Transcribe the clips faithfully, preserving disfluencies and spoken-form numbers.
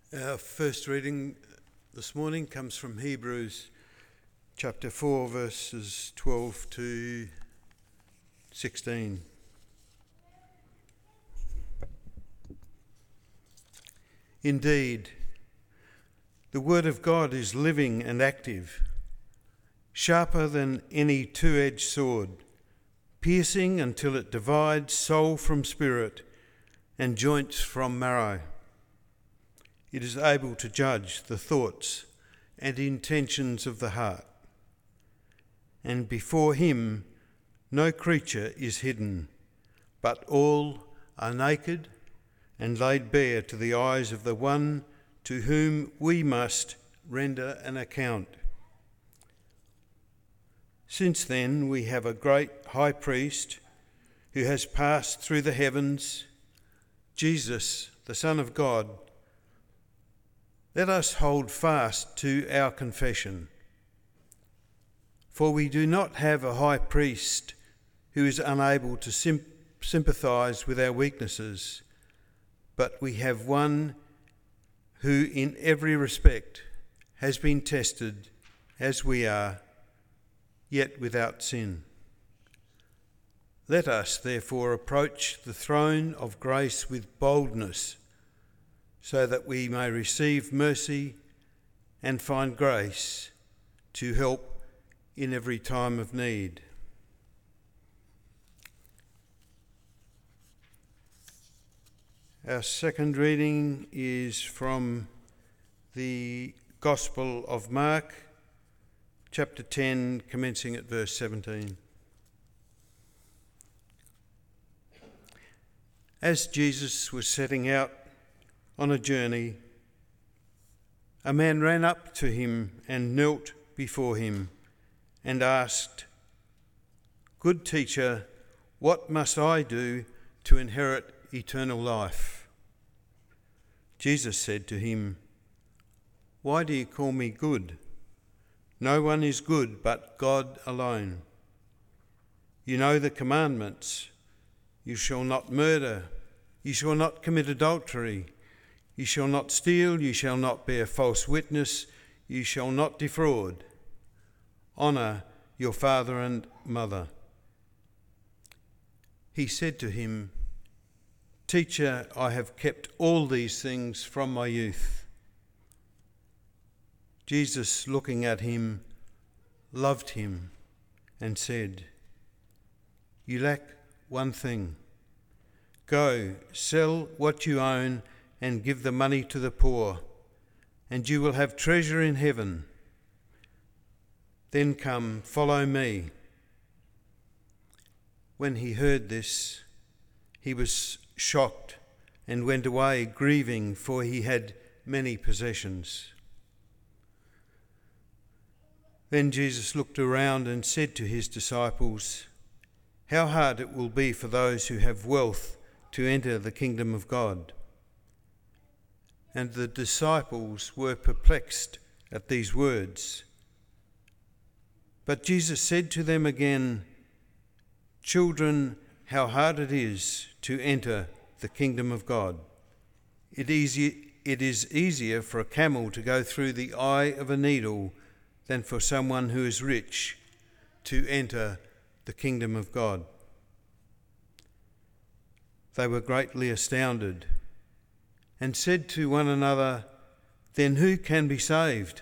Our first reading this morning comes from Hebrews chapter four, verses twelve to sixteen. Indeed, the word of God is living and active, sharper than any two-edged sword, piercing until it divides soul from spirit and joints from marrow. It is able to judge the thoughts and intentions of the heart. And before him no creature is hidden, but all are naked and laid bare to the eyes of the one to whom we must render an account. Since then we have a great high priest who has passed through the heavens, Jesus, the Son of God. Let us hold fast to our confession. For we do not have a high priest who is unable to sim- sympathise with our weaknesses, but we have one who in every respect has been tested as we are, yet without sin. Let us therefore approach the throne of grace with boldness, so that we may receive mercy and find grace to help in every time of need. Our second reading is from the Gospel of Mark, chapter ten, commencing at verse seventeen. As Jesus was setting out on a journey, a man ran up to him and knelt before him and asked, "Good teacher, what must I do to inherit eternal life?" Jesus said to him, "Why do you call me good? No one is good but God alone. You know the commandments. You shall not murder. You shall not commit adultery. You shall not steal, you shall not bear false witness, you shall not defraud. Honour your father and mother." He said to him, "Teacher, I have kept all these things from my youth." Jesus, looking at him, loved him and said, "You lack one thing. Go, sell what you own and give the money to the poor, and you will have treasure in heaven. Then come, follow me." When he heard this, he was shocked and went away grieving, for he had many possessions. Then Jesus looked around and said to his disciples, "How hard it will be for those who have wealth to enter the kingdom of God." And the disciples were perplexed at these words. But Jesus said to them again, "Children, how hard it is to enter the kingdom of God. It, easy, it is easier for a camel to go through the eye of a needle than for someone who is rich to enter the kingdom of God." They were greatly astounded and said to one another, "Then who can be saved?"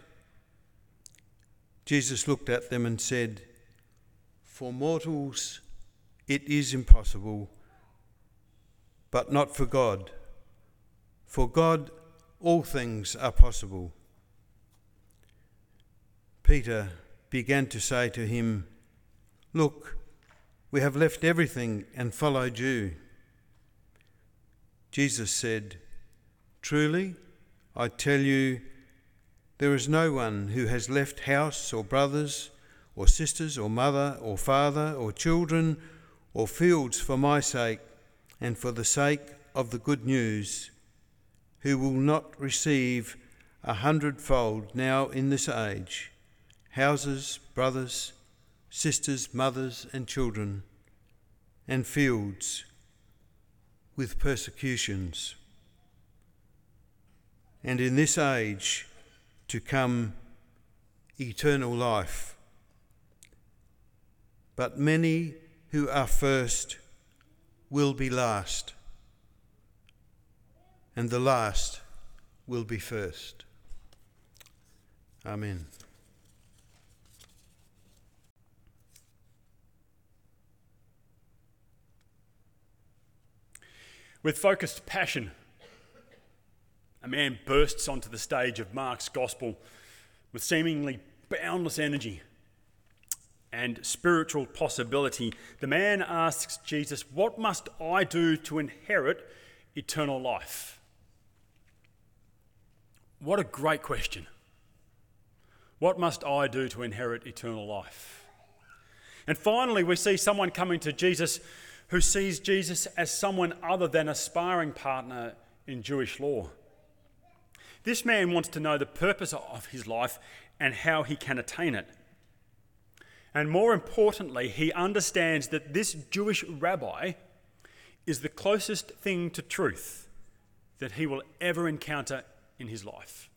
Jesus looked at them and said, "For mortals it is impossible, but not for God. For God all things are possible." Peter began to say to him, "Look, we have left everything and followed you." Jesus said, "Truly, I tell you, there is no one who has left house or brothers or sisters or mother or father or children or fields for my sake and for the sake of the good news, who will not receive a hundredfold now in this age, houses, brothers, sisters, mothers and children, and fields with persecutions, and in this age to come eternal life. But many who are first will be last, and the last will be first. Amen. With focused passion, a man bursts onto the stage of Mark's Gospel with seemingly boundless energy and spiritual possibility. The man asks Jesus, "What must I do to inherit eternal life?" What a great question. What must I do to inherit eternal life? And finally, we see someone coming to Jesus who sees Jesus as someone other than a sparring partner in Jewish law. This man wants to know the purpose of his life and how he can attain it. And more importantly, he understands that this Jewish rabbi is the closest thing to truth that he will ever encounter in his life.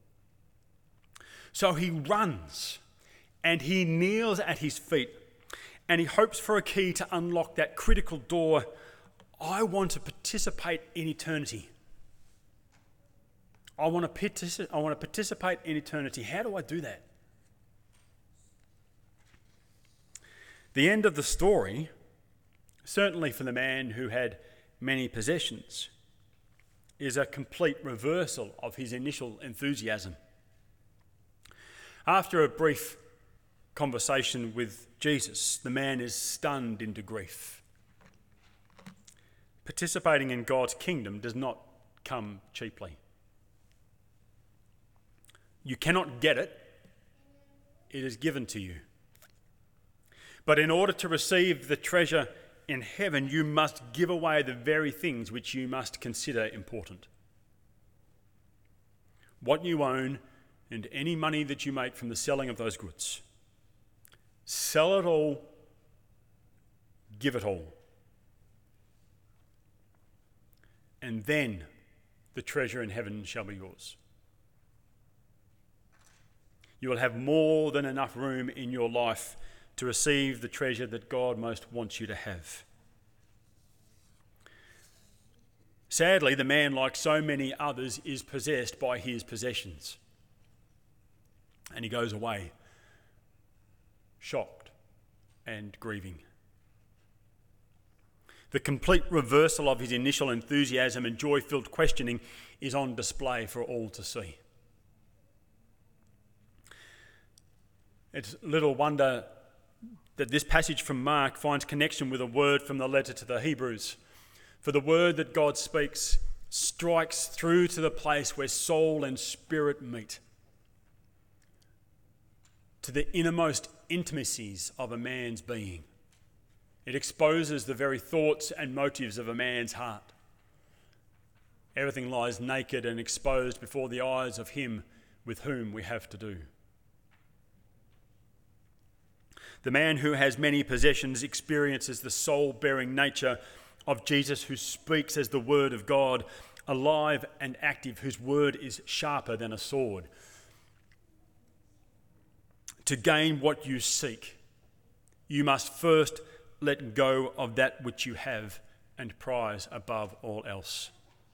So he runs and he kneels at his feet and he hopes for a key to unlock that critical door. I want to participate in eternity. I want to particip- I want to participate in eternity. How do I do that? The end of the story, certainly for the man who had many possessions, is a complete reversal of his initial enthusiasm. After a brief conversation with Jesus, the man is stunned into grief. Participating in God's kingdom does not come cheaply. You cannot get it. It is given to you. But in order to receive the treasure in heaven, you must give away the very things which you must consider important. What you own and any money that you make from the selling of those goods. Sell it all, give it all. And then the treasure in heaven shall be yours. You will have more than enough room in your life to receive the treasure that God most wants you to have. Sadly, the man, like so many others, is possessed by his possessions. And he goes away, shocked and grieving. The complete reversal of his initial enthusiasm and joy-filled questioning is on display for all to see. It's little wonder that this passage from Mark finds connection with a word from the letter to the Hebrews. For the word that God speaks strikes through to the place where soul and spirit meet, to the innermost intimacies of a man's being. It exposes the very thoughts and motives of a man's heart. Everything lies naked and exposed before the eyes of him with whom we have to do. The man who has many possessions experiences the soul-bearing nature of Jesus, who speaks as the word of God, alive and active, whose word is sharper than a sword. To gain what you seek, you must first let go of that which you have and prize above all else.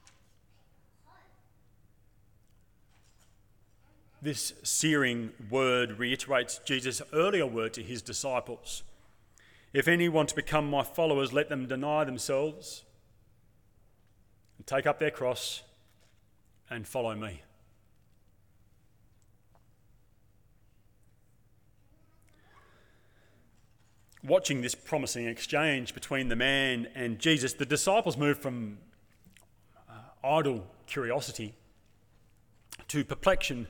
This searing word reiterates Jesus' earlier word to his disciples. If any want to become my followers, let them deny themselves and take up their cross and follow me. Watching this promising exchange between the man and Jesus, the disciples moved from uh, idle curiosity to perplexion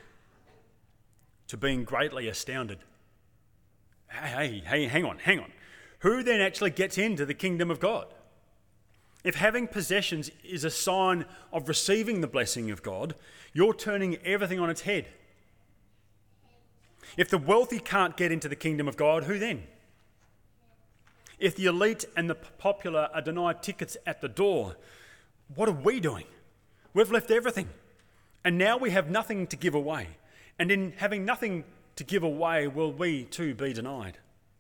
to being greatly astounded. Hey, hey, hey, hang on, hang on. Who then actually gets into the kingdom of God? If having possessions is a sign of receiving the blessing of God, you're turning everything on its head. If the wealthy can't get into the kingdom of God, who then? If the elite and the popular are denied tickets at the door, what are we doing? We've left everything And now we have nothing to give away. And in having nothing to give away, will we too be denied?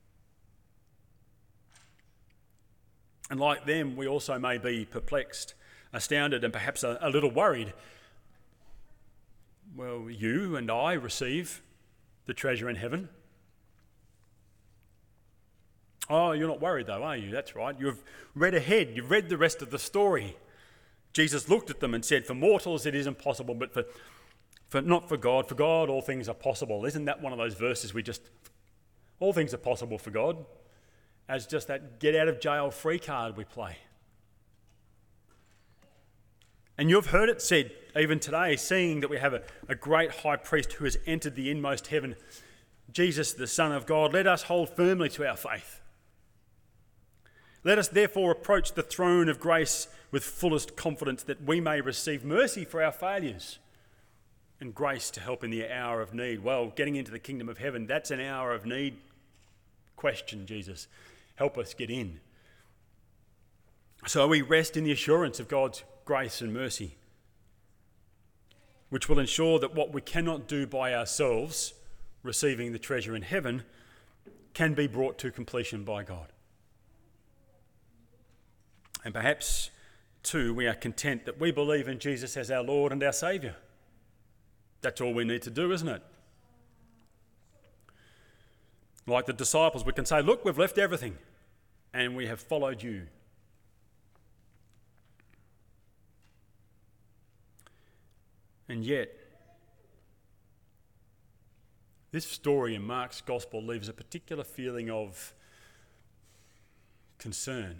And like them, we also may be perplexed, astounded, and perhaps a, a little worried. Well, you and I receive the treasure in heaven. Oh, you're not worried though, are you? That's right. You've read ahead. You've read the rest of the story. Jesus looked at them and said, for mortals it is impossible, but for, for not for God. For God all things are possible. Isn't that one of those verses we just, all things are possible for God? As just that get out of jail free card we play. And you've heard it said even today, seeing that we have a, a great high priest who has entered the inmost heaven, Jesus, the Son of God, let us hold firmly to our faith. Let us therefore approach the throne of grace with fullest confidence that we may receive mercy for our failures and grace to help in the hour of need. Well, getting into the kingdom of heaven, that's an hour of need question, Jesus. Help us get in. So we rest in the assurance of God's grace and mercy, which will ensure that what we cannot do by ourselves, receiving the treasure in heaven, can be brought to completion by God. And perhaps, too, we are content that we believe in Jesus as our Lord and our Saviour. That's all we need to do, isn't it? Like the disciples, we can say, look, we've left everything and we have followed you. And yet, this story in Mark's Gospel leaves a particular feeling of concern.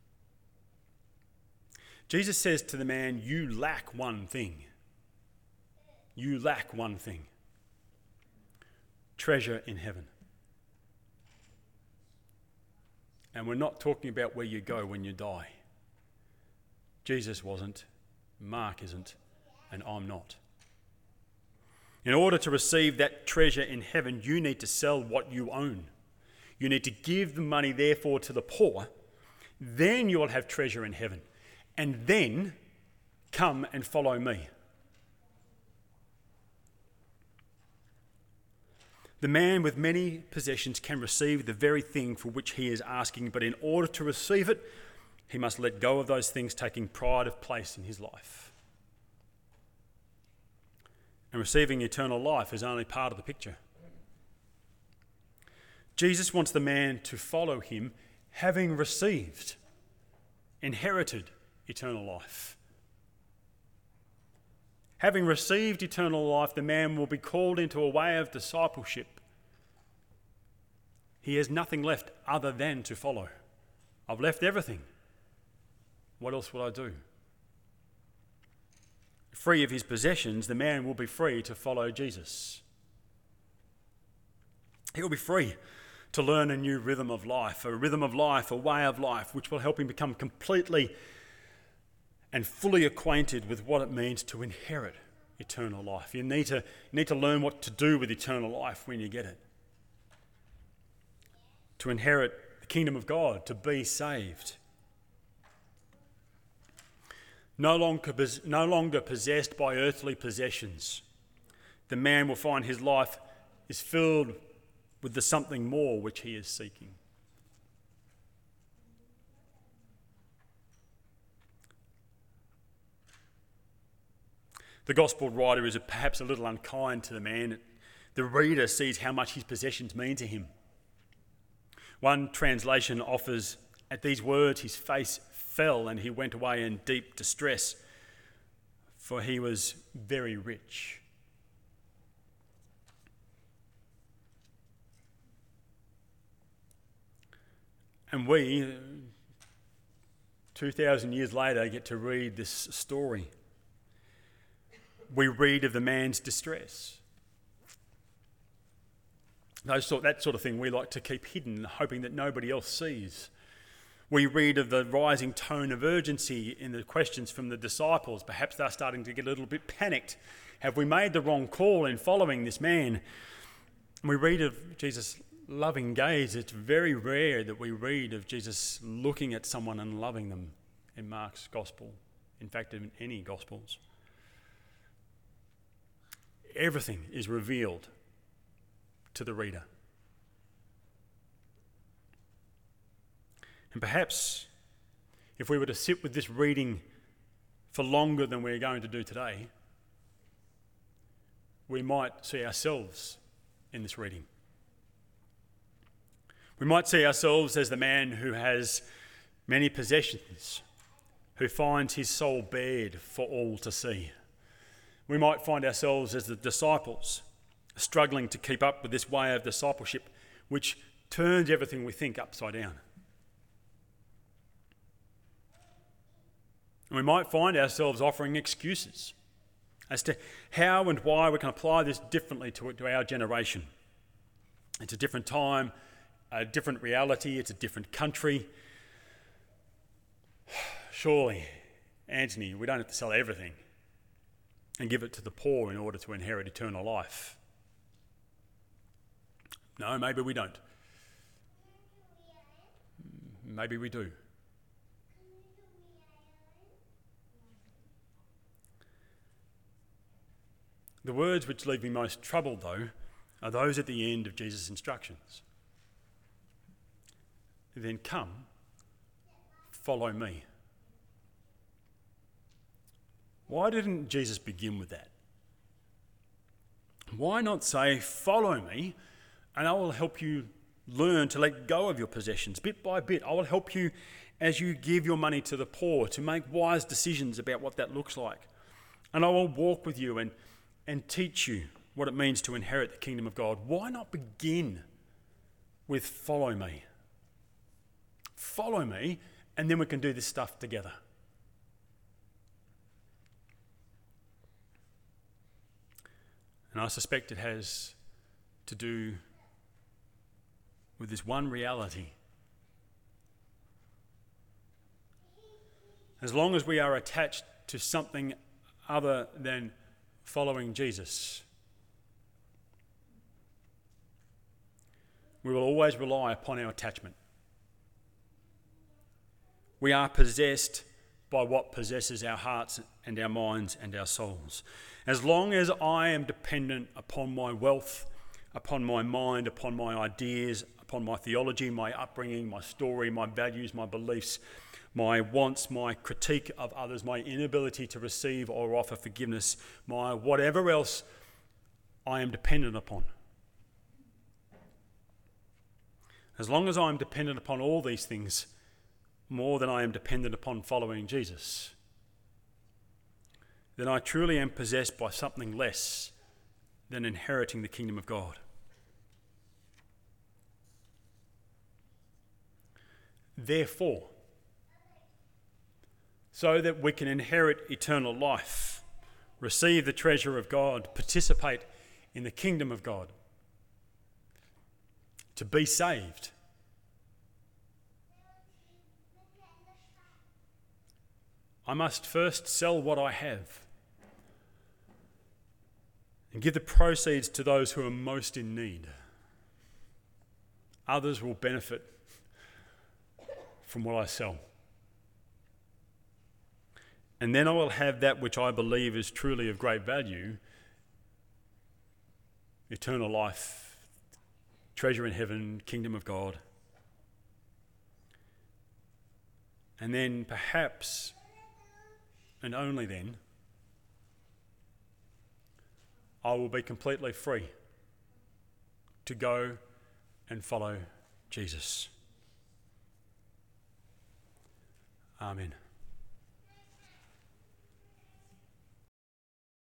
Jesus says to the man, you lack one thing. You lack one thing. Treasure in heaven. And we're not talking about where you go when you die. Jesus wasn't, Mark isn't, and I'm not. In order to receive that treasure in heaven, you need to sell what you own. You need to give the money, therefore, to the poor. Then you will have treasure in heaven. And then come and follow me. The man with many possessions can receive the very thing for which he is asking, but in order to receive it, he must let go of those things, taking pride of place in his life. And receiving eternal life is only part of the picture. Jesus wants the man to follow him, having received, inherited eternal life. Having received eternal life, the man will be called into a way of discipleship. He has nothing left other than to follow. I've left everything. What else will I do? Free of his possessions, the man will be free to follow Jesus. He will be free to learn a new rhythm of life, a rhythm of life, a way of life, which will help him become completely and fully acquainted with what it means to inherit eternal life. You need to, you need to learn what to do with eternal life when you get it. To inherit the kingdom of God, to be saved. No longer, no longer possessed by earthly possessions, the man will find his life is filled with the something more which he is seeking. The gospel writer is perhaps a little unkind to the man. The reader sees how much his possessions mean to him. One translation offers, at these words, his face fell and he went away in deep distress, for he was very rich. And we, two thousand years later, get to read this story. We read of the man's distress. Those sort, that sort of thing we like to keep hidden, hoping that nobody else sees. We read of the rising tone of urgency in the questions from the disciples. Perhaps they're starting to get a little bit panicked. Have we made the wrong call in following this man? And we read of Jesus' loving gaze. It's very rare that we read of Jesus looking at someone and loving them in Mark's gospel. In fact, in any gospels. everything is revealed to the reader. And perhaps if we were to sit with this reading for longer than we're going to do today, we might see ourselves in this reading. We might see ourselves as the man who has many possessions, who finds his soul bared for all to see. We might find ourselves as the disciples, struggling to keep up with this way of discipleship, which turns everything we think upside down. And we might find ourselves offering excuses as to how and why we can apply this differently to, to our generation. It's a different time, a different reality, it's a different country. Surely, Anthony, we don't have to sell everything and give it to the poor in order to inherit eternal life. No, maybe we don't. Maybe we do. The words which leave me most troubled, though, are those at the end of Jesus' instructions. Then come, follow me. Why didn't Jesus begin with that? Why not say, follow me, and I will help you learn to let go of your possessions bit by bit. I will help you as you give your money to the poor to make wise decisions about what that looks like. And I will walk with you and and teach you what it means to inherit the kingdom of God. Why not begin with follow me? Follow me, and then we can do this stuff together. And I suspect it has to do with this one reality. As long as we are attached to something other than following Jesus, we will always rely upon our attachment. We are possessed by what possesses our hearts and our minds and our souls. As long as I am dependent upon my wealth, upon my mind, upon my ideas, upon my theology, my upbringing, my story, my values, my beliefs, my wants, my critique of others, my inability to receive or offer forgiveness, my whatever else I am dependent upon. As long as I am dependent upon all these things more than I am dependent upon following Jesus, then I truly am possessed by something less than inheriting the kingdom of God. Therefore, so that we can inherit eternal life, receive the treasure of God, participate in the kingdom of God, to be saved, I must first sell what I have and give the proceeds to those who are most in need. Others will benefit from what I sell. And then I will have that which I believe is truly of great value, eternal life, treasure in heaven, kingdom of God. And then perhaps, and only then, I will be completely free to go and follow Jesus. Amen.